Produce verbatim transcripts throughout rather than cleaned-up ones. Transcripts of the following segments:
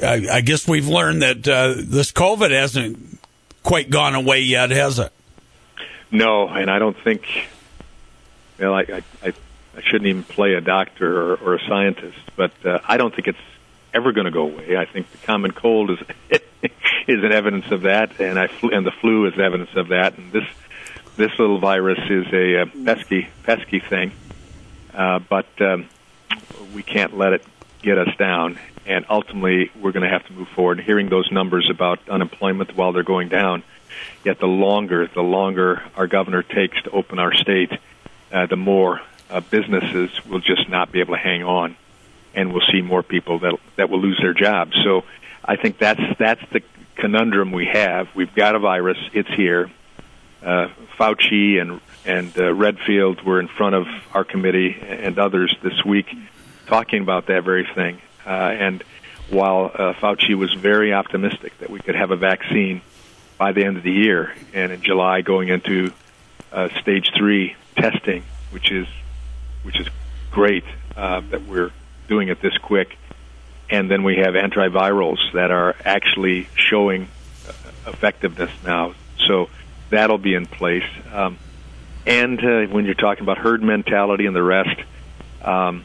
I, I guess we've learned that uh, this COVID hasn't quite gone away yet, has it? No, and I don't think, well, I, I, I I shouldn't even play a doctor or, or a scientist, but uh, I don't think it's ever going to go away. I think the common cold is is an evidence of that, and I and the flu is evidence of that. And this this little virus is a, a pesky pesky thing, uh, but um, we can't let it get us down. And ultimately, we're going to have to move forward. Hearing those numbers about unemployment while they're going down, yet the longer the longer our governor takes to open our state, uh, the more uh, businesses will just not be able to hang on, and we'll see more people that that will lose their jobs. So I think that's that's the conundrum we have. We've got a virus; it's here. Uh, Fauci and and uh, Redfield were in front of our committee and others this week talking about that very thing. Uh, and while uh, Fauci was very optimistic that we could have a vaccine by the end of the year, and in July going into uh, stage three testing, which is which is great uh, that we're doing it this quick, and then we have antivirals that are actually showing uh, effectiveness now. So that'll be in place. Um, and uh, when you're talking about herd mentality and the rest, um,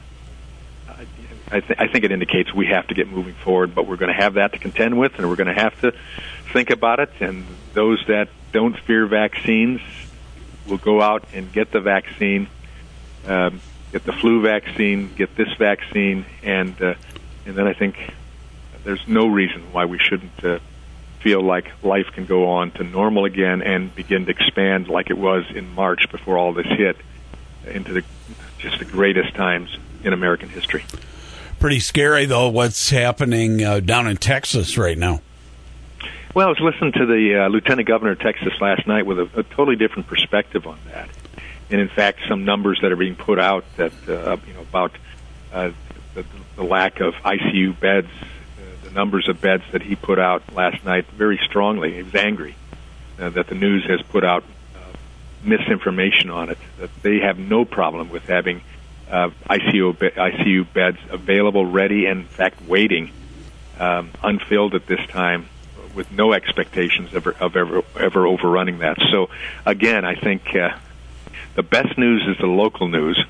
I, th- I think it indicates we have to get moving forward, but we're going to have that to contend with, and we're going to have to think about it. And those that don't fear vaccines will go out and get the vaccine, um, get the flu vaccine, get this vaccine, and uh, and then I think there's no reason why we shouldn't uh, feel like life can go on to normal again and begin to expand like it was in March before all this hit into the just the greatest times in American history. Pretty scary, though, what's happening uh, down in Texas right now. Well, I was listening to the uh, Lieutenant Governor of Texas last night with a, a totally different perspective on that. And, in fact, some numbers that are being put out that, uh, you know, about uh, the, the lack of I C U beds, uh, the numbers of beds that he put out last night very strongly. He was angry uh, that the news has put out uh, misinformation on it, that they have no problem with having uh, I C U, I C U beds available, ready, and, in fact, waiting, um, unfilled at this time, with no expectations of, of ever, ever overrunning that. So, again, I think uh, the best news is the local news,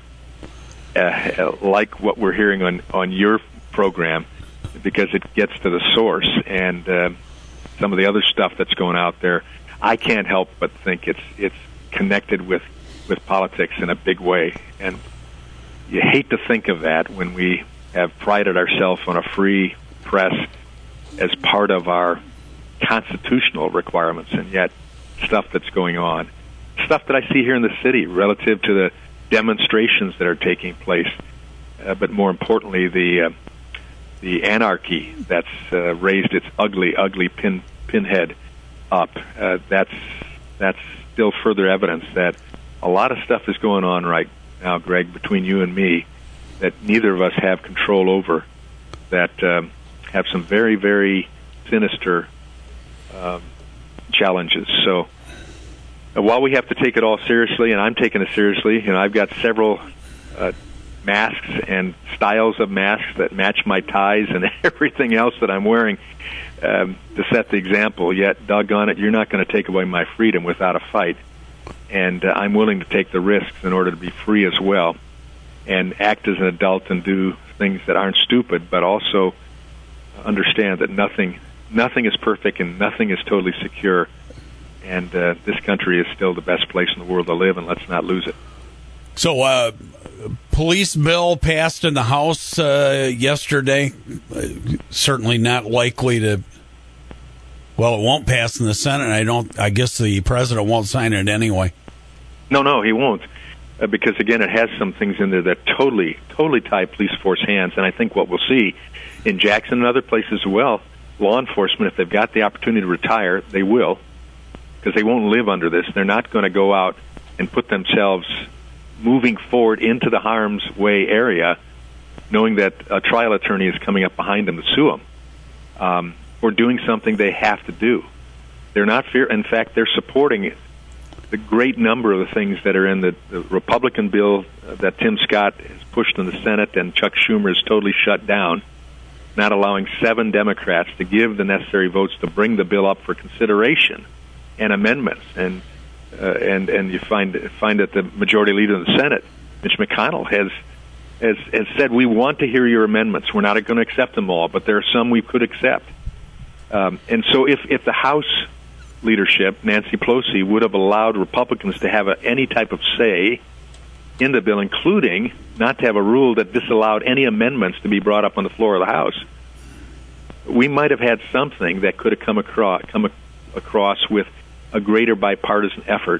uh, like what we're hearing on, on your program, because it gets to the source. And uh, some of the other stuff that's going out there, I can't help but think it's it's connected with, with politics in a big way. And you hate to think of that when we have prided ourselves on a free press as part of our constitutional requirements, and yet stuff that's going on, stuff that I see here in the city relative to the demonstrations that are taking place, uh, but more importantly, the uh, the anarchy that's uh, raised its ugly, ugly pin pinhead up. Uh, that's that's still further evidence that a lot of stuff is going on right now, Greg, between you and me, that neither of us have control over, that um, have some very, very sinister Um, challenges. So uh, while we have to take it all seriously, and I'm taking it seriously, you know, I've got several uh, masks and styles of masks that match my ties and everything else that I'm wearing um, to set the example. Yet, doggone it, you're not going to take away my freedom without a fight. And uh, I'm willing to take the risks in order to be free as well, and act as an adult and do things that aren't stupid, but also understand that nothing Nothing is perfect and nothing is totally secure, and uh, this country is still the best place in the world to live, and let's not lose it. So, uh, police bill passed in the House uh, yesterday. Uh, certainly not likely to. Well, it won't pass in the Senate. I don't. I guess the president won't sign it anyway. No, no, he won't, uh, because again, it has some things in there that totally, totally tie police force hands, and I think what we'll see in Jackson and other places as well. Law enforcement, if they've got the opportunity to retire, they will, because they won't live under this. They're not going to go out and put themselves moving forward into the harm's way area, knowing that a trial attorney is coming up behind them to sue them, um, or doing something they have to do. They're not fear. In fact, they're supporting the great number of the things that are in the, the Republican bill that Tim Scott has pushed in the Senate and Chuck Schumer has totally shut down. not allowing seven Democrats to give the necessary votes to bring the bill up for consideration and amendments. And uh, and and you find find that the majority leader in the Senate, Mitch McConnell, has has has said, we want to hear your amendments. We're not going to accept them all, but there are some we could accept. Um, and so if if the House leadership, Nancy Pelosi, would have allowed Republicans to have a, any type of say in the bill, including not to have a rule that disallowed any amendments to be brought up on the floor of the House, we might have had something that could have come across, come across with a greater bipartisan effort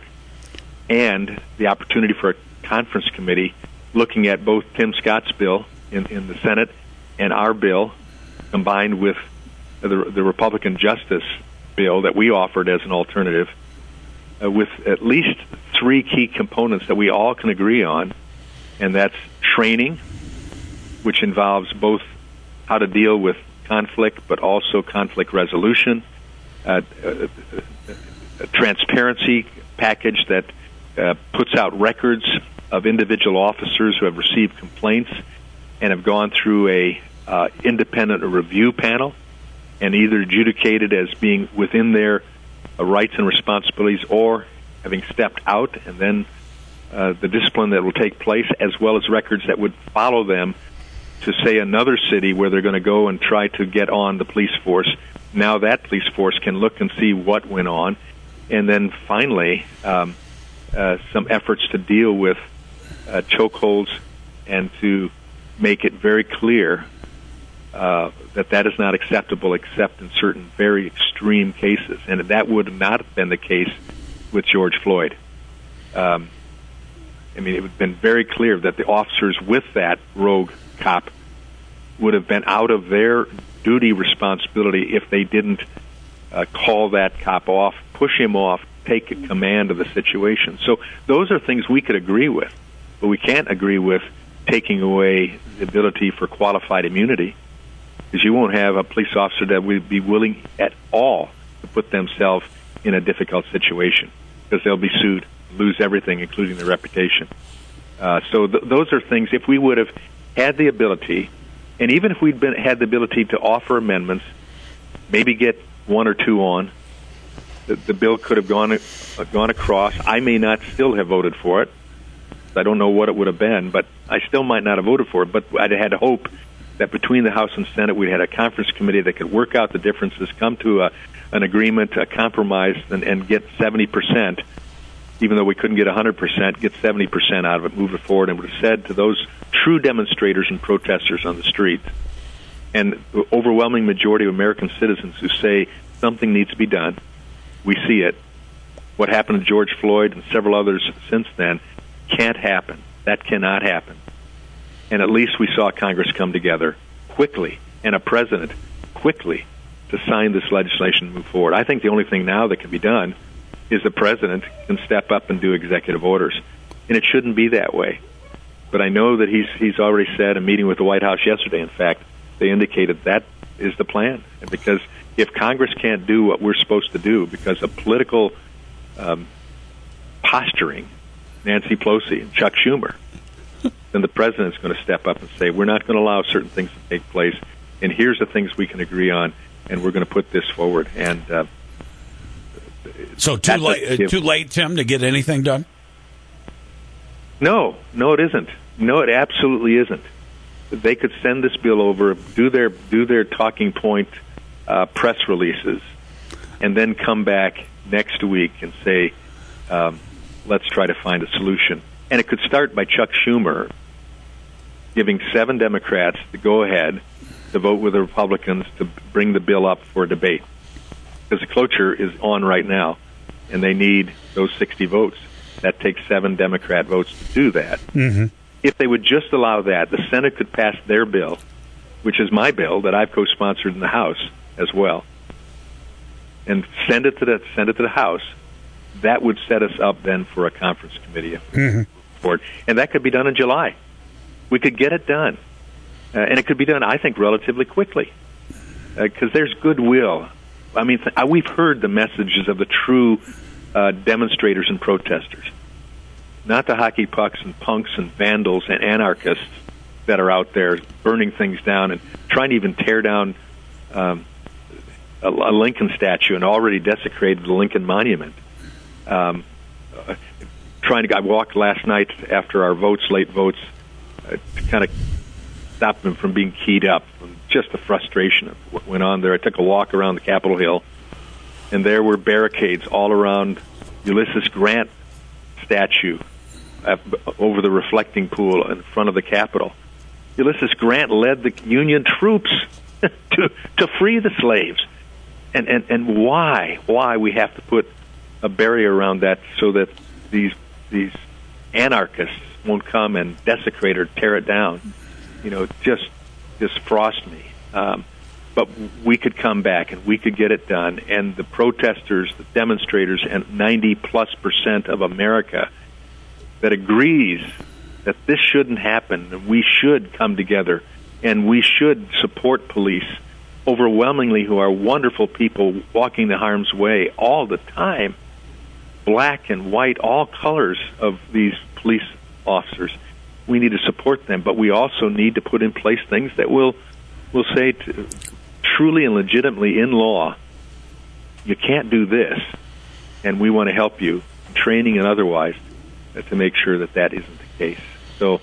and the opportunity for a conference committee looking at both Tim Scott's bill in, in the Senate and our bill combined with the, the Republican Justice bill that we offered as an alternative, uh, with at least three key components that we all can agree on, and that's training, which involves both how to deal with conflict but also conflict resolution, uh, a, a transparency package that uh, puts out records of individual officers who have received complaints and have gone through a uh, independent review panel and either adjudicated as being within their uh, rights and responsibilities or having stepped out, and then uh, the discipline that will take place, as well as records that would follow them to, say, another city where they're going to go and try to get on the police force. Now that police force can look and see what went on. And then finally, um, uh, some efforts to deal with uh, chokeholds and to make it very clear Uh, that that is not acceptable except in certain very extreme cases. And that would not have been the case with George Floyd. Um, I mean, it would have been very clear that the officers with that rogue cop would have been out of their duty responsibility if they didn't uh, call that cop off, push him off, take command of the situation. So those are things we could agree with, but we can't agree with taking away the ability for qualified immunity, because you won't have a police officer that would be willing at all to put themselves in a difficult situation, because they'll be sued, lose everything, including their reputation. Uh, so th- those are things, if we would have had the ability, and even if we'd been, had the ability to offer amendments, maybe get one or two on, the, the bill could have gone, uh, gone across. I may not still have voted for it. I don't know what it would have been, but I still might not have voted for it, but I'd had hope that between the House and Senate, we had a conference committee that could work out the differences, come to a, an agreement, a compromise, and, and get seventy percent, even though we couldn't get one hundred percent, get seventy percent out of it, move it forward, and would have said to those true demonstrators and protesters on the streets, and the overwhelming majority of American citizens who say something needs to be done, we see it. What happened to George Floyd and several others since then can't happen. That cannot happen. And at least we saw Congress come together quickly and a president quickly to sign this legislation and move forward. I think the only thing now that can be done is the president can step up and do executive orders. And it shouldn't be that way. But I know that he's he's already said, a meeting with the White House yesterday, in fact, they indicated that is the plan. And because if Congress can't do what we're supposed to do because of political um, posturing, Nancy Pelosi and Chuck Schumer, then the president's going to step up and say, we're not going to allow certain things to take place, and here's the things we can agree on, and we're going to put this forward. And uh, so too late, uh, too late, Tim, to get anything done? No, no, it isn't. No, it absolutely isn't. They could send this bill over, do their do their talking point uh, press releases, and then come back next week and say, um, let's try to find a solution. And it could start by Chuck Schumer giving seven Democrats the go-ahead to vote with the Republicans to bring the bill up for debate. Because the cloture is on right now, and they need those sixty votes. That takes seven Democrat votes to do that. Mm-hmm. If they would just allow that, the Senate could pass their bill, which is my bill that I've co-sponsored in the House as well, and send it to the send it to the House. That would set us up then for a conference committee mm-hmm. board, and that could be done in July. We could get it done, uh, and it could be done, I think, relatively quickly, because uh, there's goodwill. I mean, th- we've heard the messages of the true uh, demonstrators and protesters, not the hockey pucks and punks and vandals and anarchists that are out there burning things down and trying to even tear down um, a, a Lincoln statue and already desecrated the Lincoln Monument. Um, uh, trying to, I walked last night after our votes, late votes, uh, to kind of stop them from being keyed up. Just the frustration of what went on there. I took a walk around the Capitol Hill, and there were barricades all around Ulysses Grant statue uh, over the reflecting pool in front of the Capitol. Ulysses Grant led the Union troops to to free the slaves. And, and and why? Why we have to put a barrier around that so that these these anarchists won't come and desecrate or tear it down? You know, just just frost me. Um, but we could come back and we could get it done. And the protesters, the demonstrators, and ninety plus percent of America that agrees that this shouldn't happen, and we should come together, and we should support police overwhelmingly, who are wonderful people walking the harm's way all the time, black and white, all colors of these police officers. We need to support them, but we also need to put in place things that will will say to, truly and legitimately in law, you can't do this, and we want to help you, training and otherwise, to make sure that that isn't the case. So,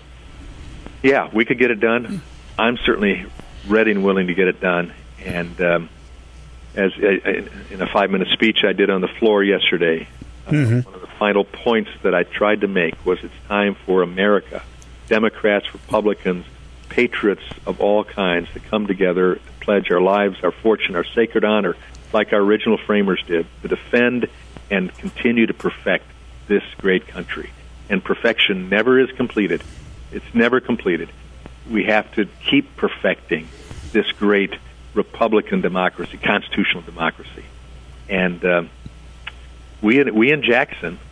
yeah, we could get it done. I'm certainly ready and willing to get it done. And um, as I, in a five-minute speech I did on the floor yesterday, mm-hmm. uh, one of the final points that I tried to make was it's time for America, Democrats, Republicans, patriots of all kinds, to come together, to pledge our lives, our fortune, our sacred honor, like our original framers did, to defend and continue to perfect this great country. And perfection never is completed. It's never completed. We have to keep perfecting this great Republican democracy, constitutional democracy. And uh, we, we in Jackson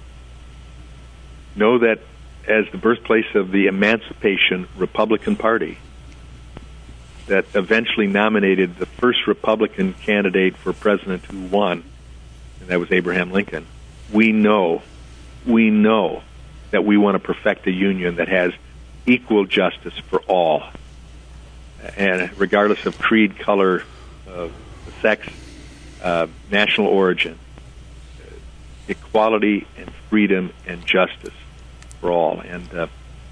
know that as the birthplace of the Emancipation Republican Party that eventually nominated the first Republican candidate for president who won, and that was Abraham Lincoln, we know, we know that we want to perfect a union that has equal justice for all, and regardless of creed, color, uh, sex, uh, national origin, uh, equality and freedom and justice for all. And uh,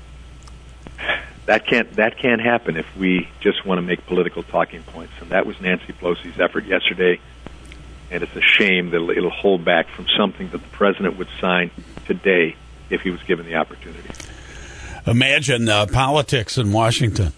that can't that can't happen if we just want to make political talking points. And that was Nancy Pelosi's effort yesterday. And it's a shame that it'll hold back from something that the president would sign today if he was given the opportunity. Imagine uh, politics in Washington.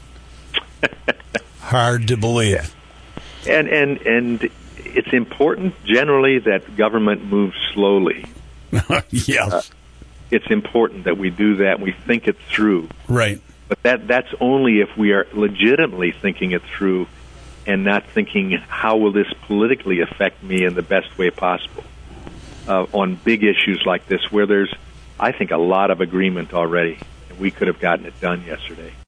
Hard to believe. Yeah. And and and it's important generally that government moves slowly. Yes. Uh, it's important that we do that and we think it through. Right. But that that's only if we are legitimately thinking it through and not thinking, how will this politically affect me in the best way possible? Uh, on big issues like this, where there's, I think, a lot of agreement already, and we could have gotten it done yesterday.